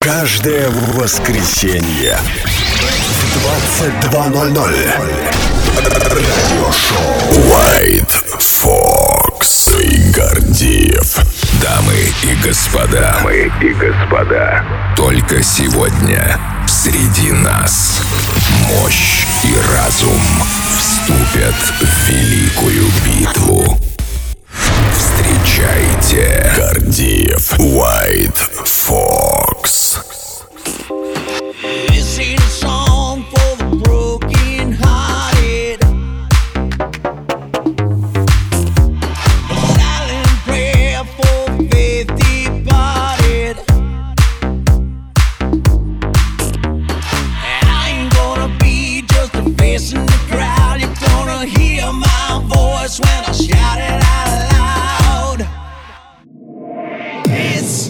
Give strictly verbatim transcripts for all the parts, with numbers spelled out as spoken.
Каждое воскресенье в двадцать два ноль ноль радиошоу White Fox и Гордеев. Дамы и господа, дамы и господа, только сегодня среди нас мощь и разум вступят в великую битву. Встречайте, Гордеев, White Fox. This ain't a song for the broken hearted, a silent prayer for faith departed. And I ain't gonna be just a face in the crowd. You're gonna hear my voice when I shout it out loud. It's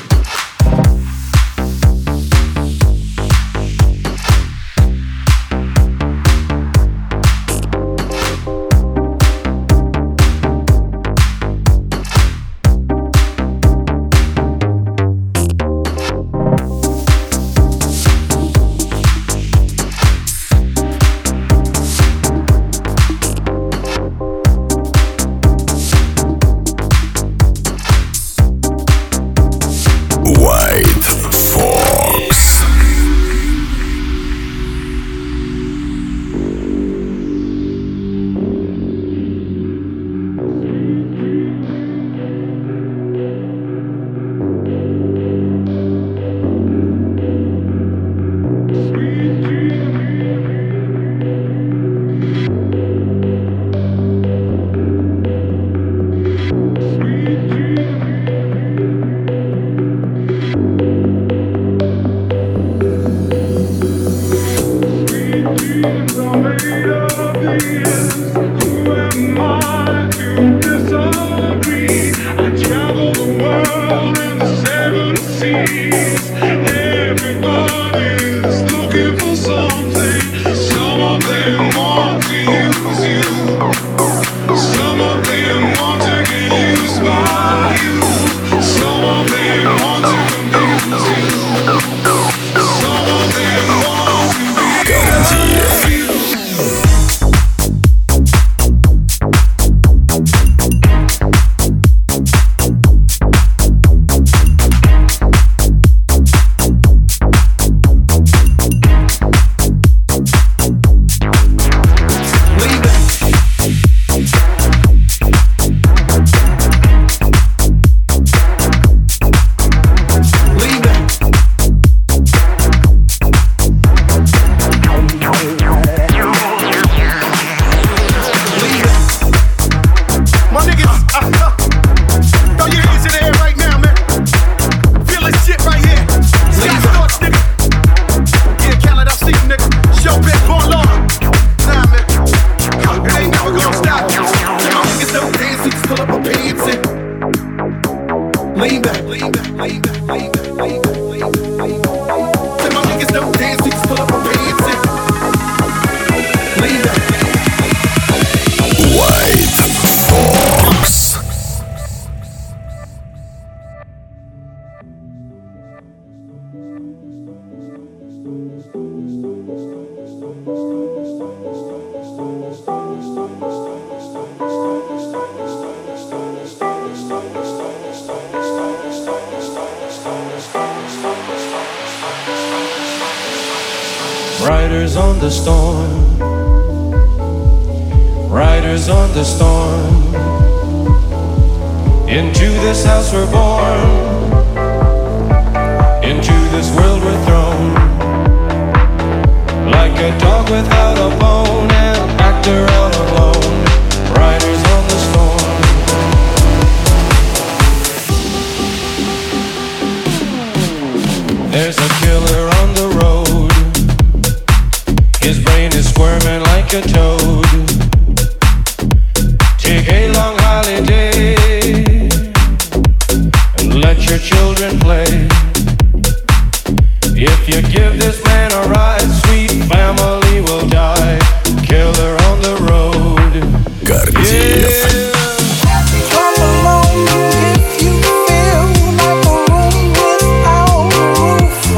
riders on the storm, riders on the storm. Into this house we're born, into this world we're thrown. Like a dog without a bone, an actor all alone. Riders on the storm. There's a killer on the road. His brain is squirming like a toad. Take a long holiday and let your children play. If you give this man a ride, sweet family will die. Killer on the road. Гордеев. Yeah. Come along if you feel like a room without a roof.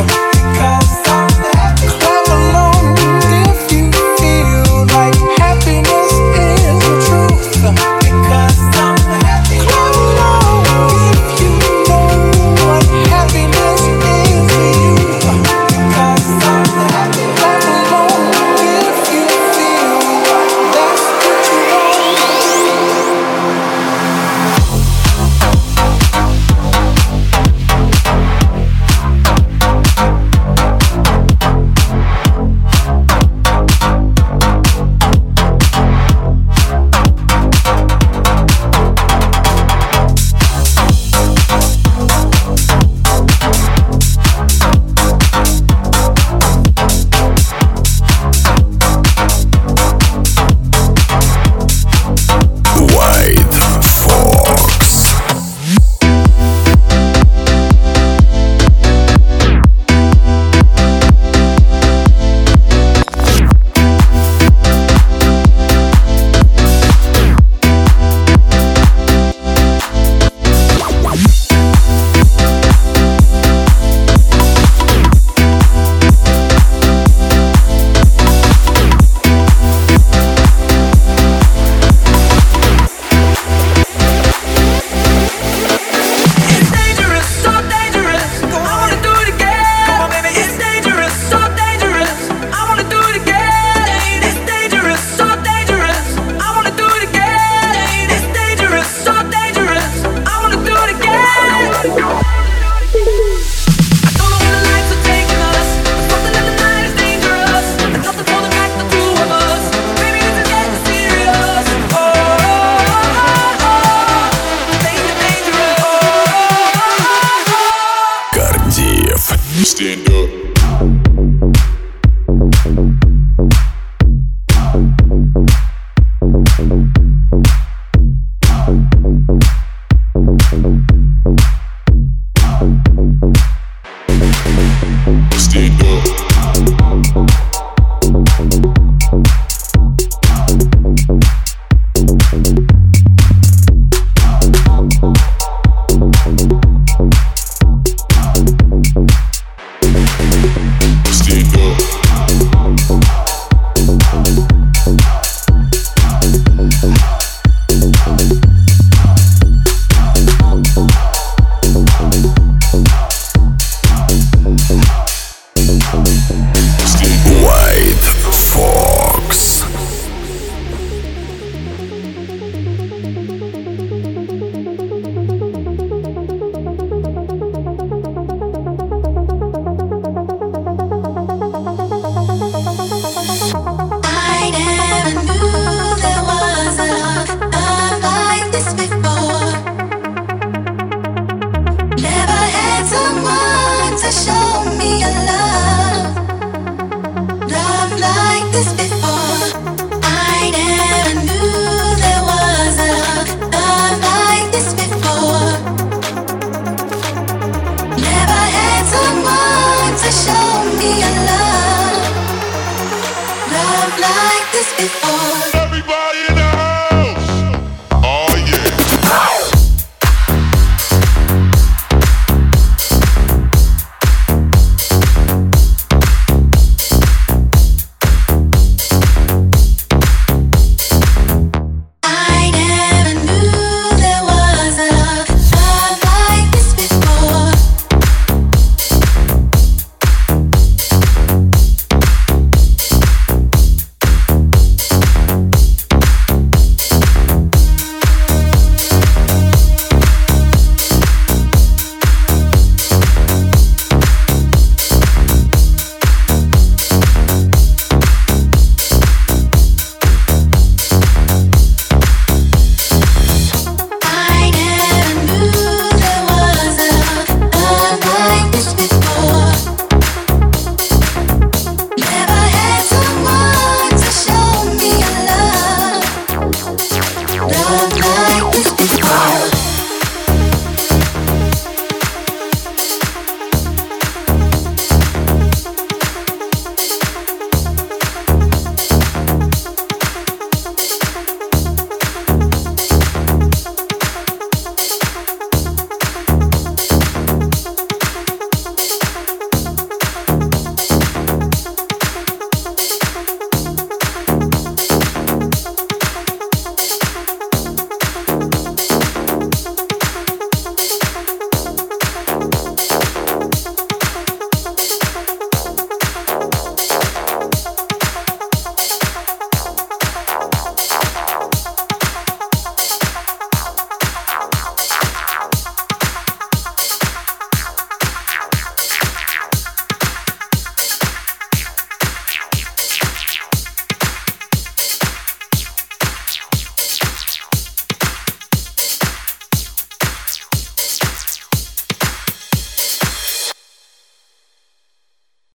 stand up.